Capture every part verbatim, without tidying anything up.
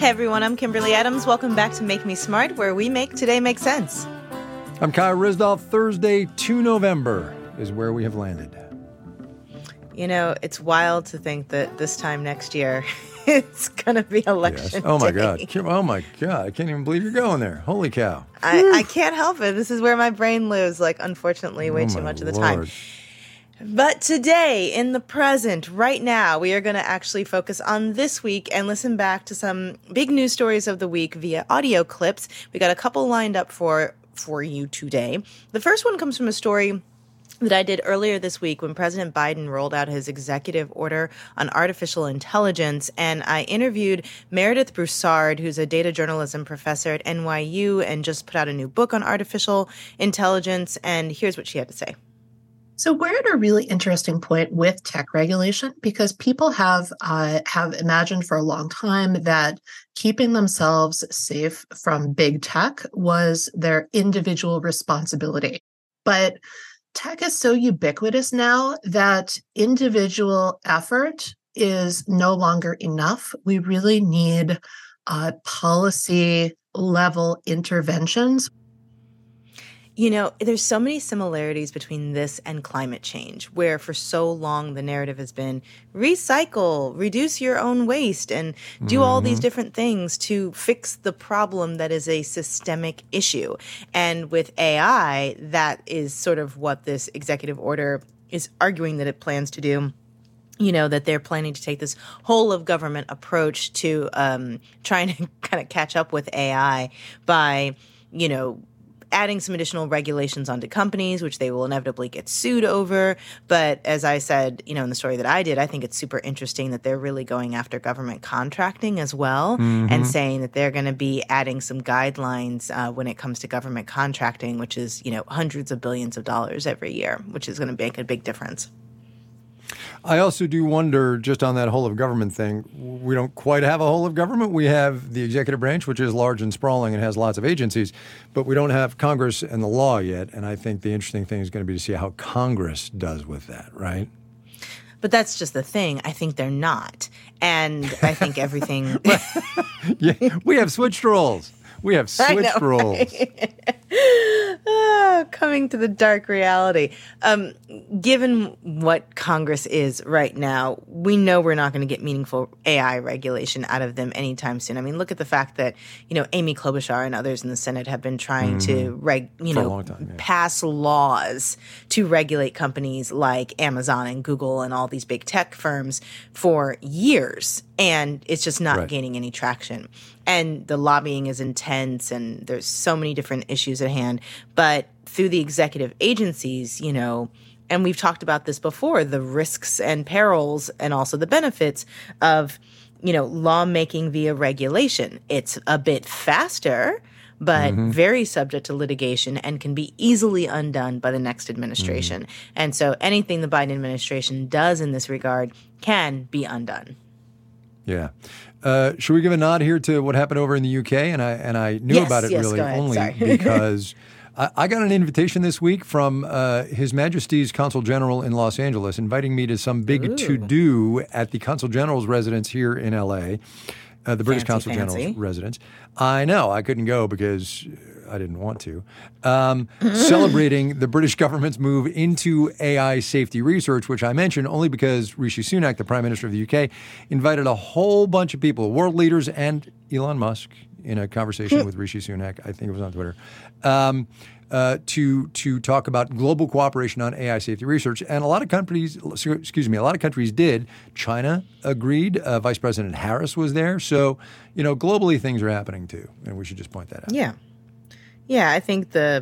Hey everyone, I'm Kimberly Adams. Welcome back to Make Me Smart, where we make today make sense. I'm Kyle Risdolf. Thursday, the second of November is where we have landed. You know, it's wild to think that this time next year it's going to be election yes. Oh my day. God. Kim, oh my God. I can't even believe you're going there. Holy cow. I, I can't help it. This is where my brain lives, like, unfortunately, way oh too much of the Lord. time. But today, in the present, right now, we are going to actually focus on this week and listen back to some big news stories of the week via audio clips. We got a couple lined up for for you today. The first one comes from a story that I did earlier this week when President Biden rolled out his executive order on artificial intelligence. And I interviewed Meredith Broussard, who's a data journalism professor at N Y U and just put out a new book on artificial intelligence. And here's what she had to say. So we're at a really interesting point with tech regulation because people have uh, have imagined for a long time that keeping themselves safe from big tech was their individual responsibility. But tech is so ubiquitous now that individual effort is no longer enough. We really need uh, policy level interventions. You know, there's so many similarities between this and climate change, where for so long the narrative has been recycle, reduce your own waste, and do mm-hmm. all these different things to fix the problem that is a systemic issue. And with A I, that is sort of what this executive order is arguing that it plans to do. You know, that they're planning to take this whole of government approach to um, trying to kind of catch up with A I by, you know, adding some additional regulations onto companies, which they will inevitably get sued over. But as I said, you know, in the story that I did, I think it's super interesting that they're really going after government contracting as well mm-hmm. and saying that they're going to be adding some guidelines uh, when it comes to government contracting, which is, you know, hundreds of billions of dollars every year, which is going to make a big difference. I also do wonder, just on that whole of government thing, we don't quite have a whole of government. We have the executive branch, which is large and sprawling and has lots of agencies, but we don't have Congress and the law yet. And I think the interesting thing is going to be to see how Congress does with that, right? But that's just the thing. I think they're not. And I think everything... yeah, we have switched roles. We have switched know, roles. Right? oh, coming to the dark reality. Um, given what Congress is right now, we know we're not going to get meaningful A I regulation out of them anytime soon. I mean, look at the fact that, you know, Amy Klobuchar and others in the Senate have been trying mm-hmm. to, reg, you For know, a long time, yeah. pass laws to regulate companies like Amazon and Google and all these big tech firms for years. And it's just not right. gaining any traction. And the lobbying is intense and there's so many different issues at hand. But through the executive agencies, you know, and we've talked about this before, the risks and perils and also the benefits of, you know, lawmaking via regulation. It's a bit faster, but mm-hmm. very subject to litigation and can be easily undone by the next administration. Mm-hmm. And so anything the Biden administration does in this regard can be undone. Yeah. Uh, should we give a nod here to what happened over in the U K? And I and I knew yes, about it yes, really go ahead. only Sorry. because I, I got an invitation this week from uh, His Majesty's Consul General in Los Angeles, inviting me to some big Ooh. to-do at the Consul General's residence here in L A, uh, the British fancy, Consul fancy. General's residence. I know, I couldn't go because I didn't want to. Um, celebrating the British government's move into A I safety research, which I mentioned only because Rishi Sunak, the Prime Minister of the U K, invited a whole bunch of people, world leaders and Elon Musk, in a conversation with Rishi Sunak, I think it was on Twitter, um, uh, to to talk about global cooperation on A I safety research. And a lot of countries, excuse me, a lot of countries did. China agreed. Uh, Vice President Harris was there. So, you know, globally things are happening too, and we should just point that out. Yeah. Yeah, I think the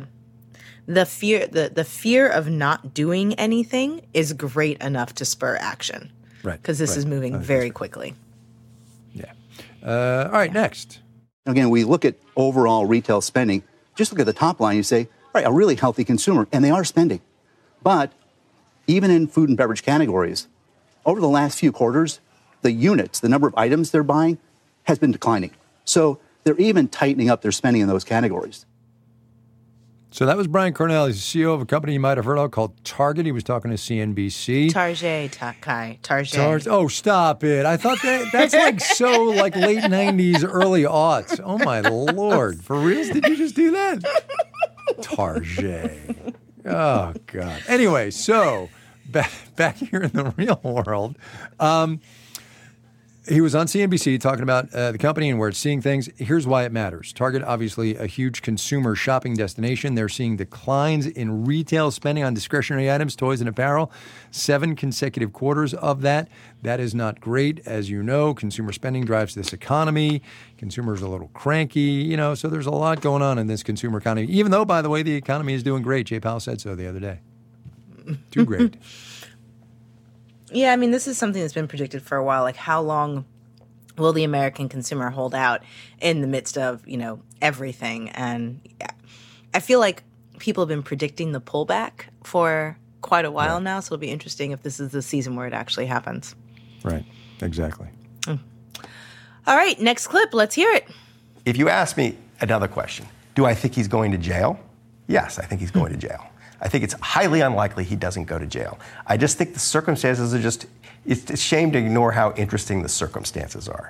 the fear the, the fear of not doing anything is great enough to spur action. Right. Because this right. is moving uh, very right. quickly. Yeah. Uh, all right, yeah. next. Again, we look at overall retail spending. Just look at the top line. You say, all right, a really healthy consumer, and they are spending. But even in food and beverage categories, over the last few quarters, the units, the number of items they're buying, has been declining. So they're even tightening up their spending in those categories. So that was Brian Cornell. He's the C E O of a company you might have heard of called Target. He was talking to C N B C. Target, Takai, Target. Tar- oh, stop it. I thought that that's like so like late nineties, early aughts. Oh, my Lord. For reals? Did you just do that? Target. Oh, God. Anyway, so back, back here in the real world, um, he was on C N B C talking about uh, the company and where it's seeing things. Here's why it matters. Target, obviously a huge consumer shopping destination. They're seeing declines in retail spending on discretionary items, toys, and apparel. Seven consecutive quarters of that. That is not great. As you know, consumer spending drives this economy. Consumers are a little cranky, you know, so there's a lot going on in this consumer economy. Even though, by the way, the economy is doing great. Jay Powell said so the other day. Too great. Yeah, I mean, this is something that's been predicted for a while. Like, how long will the American consumer hold out in the midst of, you know, everything? And yeah, I feel like people have been predicting the pullback for quite a while right. now. So it'll be interesting if this is the season where it actually happens. Right. Exactly. Mm. All right. Next clip. Let's hear it. If you ask me another question, do I think he's going to jail? Yes, I think he's going to jail. I think it's highly unlikely he doesn't go to jail. I just think the circumstances are just, it's a shame to ignore how interesting the circumstances are.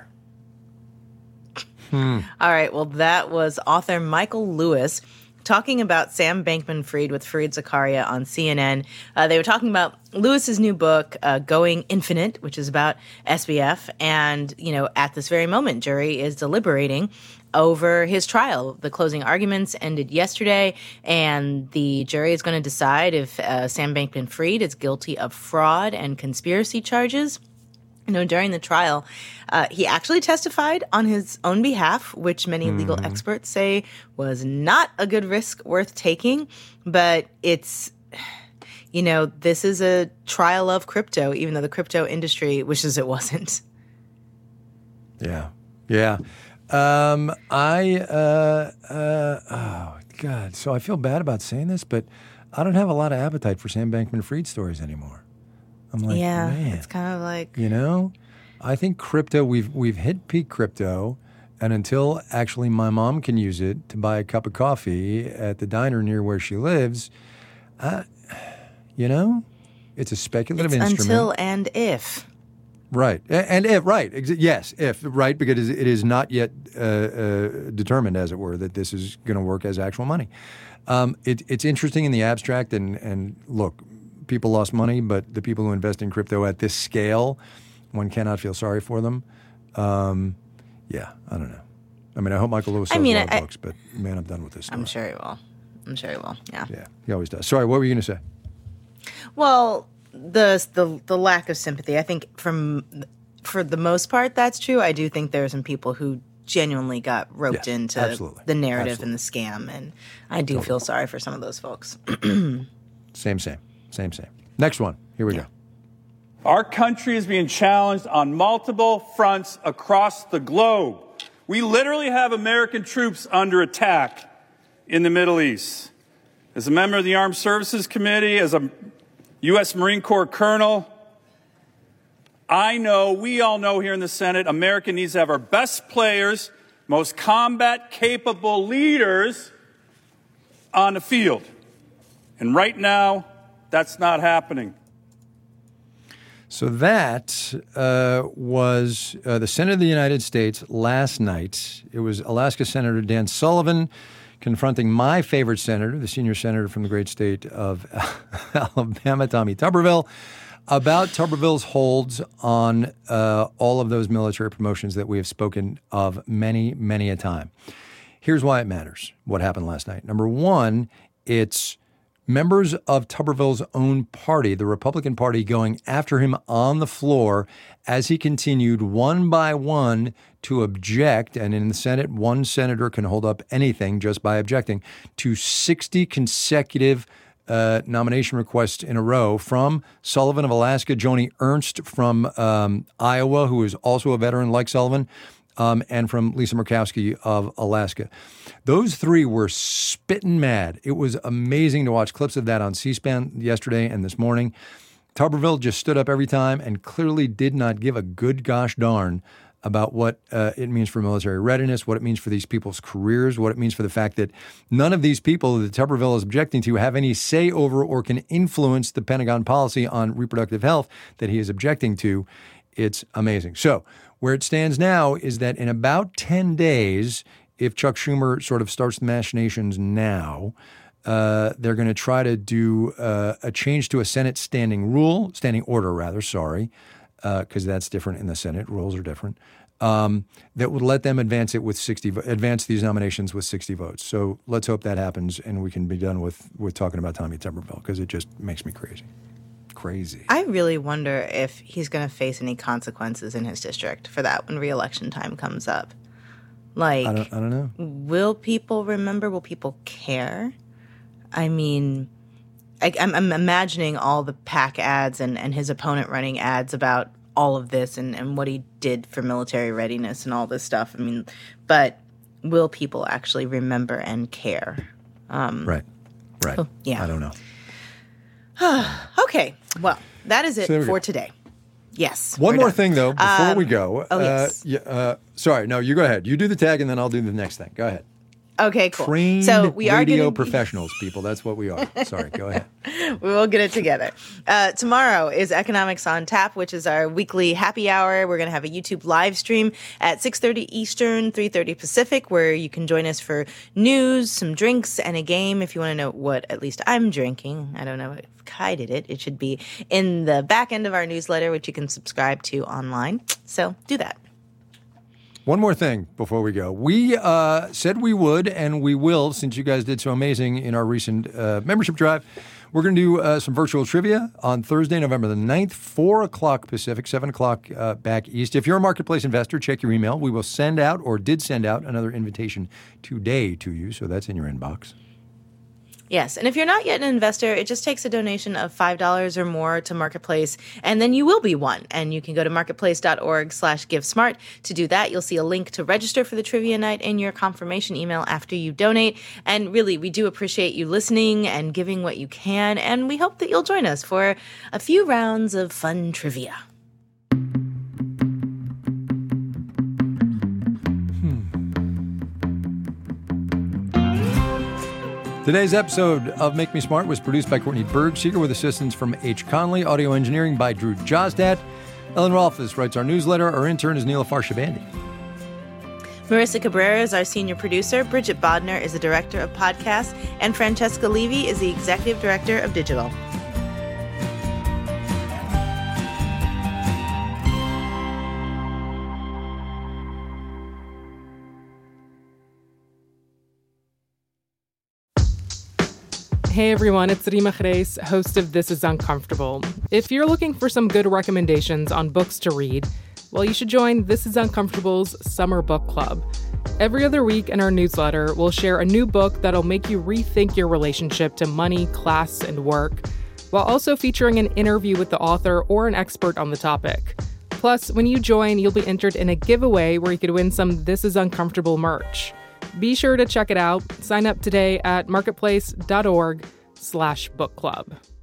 Hmm. All right, well, that was author Michael Lewis talking about Sam Bankman-Fried with Fareed Zakaria on C N N. Uh, they were talking about Lewis's new book, uh, Going Infinite, which is about S B F. And, you know, at this very moment, jury is deliberating over his trial. The closing arguments ended yesterday, and the jury is going to decide if uh, Sam Bankman-Fried is guilty of fraud and conspiracy charges. You know, during the trial, uh, he actually testified on his own behalf, which many mm. legal experts say was not a good risk worth taking. But it's, you know, this is a trial of crypto, even though the crypto industry wishes it wasn't. Yeah. Yeah. Um, I, uh, uh, oh, God. So I feel bad about saying this, but I don't have a lot of appetite for Sam Bankman-Fried stories anymore. I'm like, yeah, man, it's kind of like, you know, I think crypto, we've we've hit peak crypto, and until actually my mom can use it to buy a cup of coffee at the diner near where she lives, uh, you know, it's a speculative it's instrument. Until and if. Right. And if, right. Yes, if, right, because it is not yet uh, uh, determined, as it were, that this is going to work as actual money. Um, it, it's interesting in the abstract, and, and look, people lost money, but the people who invest in crypto at this scale, one cannot feel sorry for them. Um, yeah, I don't know. I mean, I hope Michael Lewis sells I mean, a lot of I, books, but man, I'm done with this story. I'm sure he will. I'm sure he will, yeah. Yeah, he always does. Sorry, what were you going to say? Well, the, the the lack of sympathy, I think from for the most part, that's true. I do think there are some people who genuinely got roped yes, into absolutely. the narrative absolutely. and the scam, and I do totally. feel sorry for some of those folks. Same, same. Same, same. Next one. Here we yeah. go. Our country is being challenged on multiple fronts across the globe. We literally have American troops under attack in the Middle East. As a member of the Armed Services Committee, as a U S Marine Corps colonel, I know, we all know here in the Senate, America needs to have our best players, most combat-capable leaders on the field. And right now, that's not happening. So that uh, was uh, the Senate of the United States last night. It was Alaska Senator Dan Sullivan confronting my favorite senator, the senior senator from the great state of Alabama, Tommy Tuberville, about Tuberville's holds on uh, all of those military promotions that we have spoken of many, many a time. Here's why it matters, what happened last night. Number one, it's members of Tuberville's own party, the Republican Party, going after him on the floor as he continued one by one to object. And in the Senate, one senator can hold up anything just by objecting to sixty consecutive uh, nomination requests in a row from Sullivan of Alaska, Joni Ernst from um, Iowa, who is also a veteran like Sullivan, Um, and from Lisa Murkowski of Alaska. Those three were spitting mad. It was amazing to watch clips of that on C-SPAN yesterday and this morning. Tuberville just stood up every time and clearly did not give a good gosh darn about what uh, it means for military readiness, what it means for these people's careers, what it means for the fact that none of these people that Tuberville is objecting to have any say over or can influence the Pentagon policy on reproductive health that he is objecting to. It's amazing. So where it stands now is that in about ten days, if Chuck Schumer sort of starts the machinations now, uh, they're going to try to do uh, a change to a Senate standing rule, standing order rather, sorry, because uh, that's different in the Senate. Rules are different. Um, that would let them advance it with sixty, advance these nominations with sixty votes. So let's hope that happens and we can be done with, with talking about Tommy Tuberville, because it just makes me crazy. Crazy. I really wonder if he's going to face any consequences in his district for that when re-election time comes up. Like, I don't, I don't know. Will people remember? Will people care? I mean, I, I'm, I'm imagining all the PAC ads and, and his opponent running ads about all of this and, and what he did for military readiness and all this stuff. I mean, but will people actually remember and care? Um, right. Right. Oh, yeah. I don't know. Okay. Well, that is it so for go. today. Yes. One more done. thing, though, before um, we go. Oh, uh, yes. yeah, uh, sorry. No, you go ahead. You do the tag, and then I'll do the next thing. Go ahead. Okay, cool. Trained so we are radio gonna... professionals, people. That's what we are. Sorry, go ahead. We will get it together. Uh, tomorrow is Economics on Tap, which is our weekly happy hour. We're going to have a YouTube live stream at six thirty Eastern, three thirty Pacific, where you can join us for news, some drinks, and a game. If you want to know what at least I'm drinking, I don't know if Kai did it. It should be in the back end of our newsletter, which you can subscribe to online. So do that. One more thing before we go. We uh, said we would, and we will, since you guys did so amazing in our recent uh, membership drive. We're going to do uh, some virtual trivia on Thursday, November the ninth, four o'clock Pacific, seven o'clock uh, back east. If you're a Marketplace investor, check your email. We will send out, or did send out, another invitation today to you, so that's in your inbox. Yes, and if you're not yet an investor, it just takes a donation of five dollars or more to Marketplace, and then you will be one. And you can go to marketplace.org slash GiveSmart. To do that, you'll see a link to register for the trivia night in your confirmation email after you donate. And really, we do appreciate you listening and giving what you can, and we hope that you'll join us for a few rounds of fun trivia. Today's episode of Make Me Smart was produced by Courtney Bergseeker with assistance from H. Conley, audio engineering by Drew Josdat. Ellen Rolfes writes our newsletter. Our intern is Neelofer Shabandi. Marissa Cabrera is our senior producer. Bridget Bodner is the director of podcasts. And Francesca Levy is the executive director of digital. Hey everyone, it's Rima Khreis, host of This Is Uncomfortable. If you're looking for some good recommendations on books to read, well, you should join This Is Uncomfortable's Summer Book Club. Every other week in our newsletter, we'll share a new book that'll make you rethink your relationship to money, class, and work, while also featuring an interview with the author or an expert on the topic. Plus, when you join, you'll be entered in a giveaway where you could win some This Is Uncomfortable merch. Be sure to check it out. Sign up today at marketplace.org slash book club.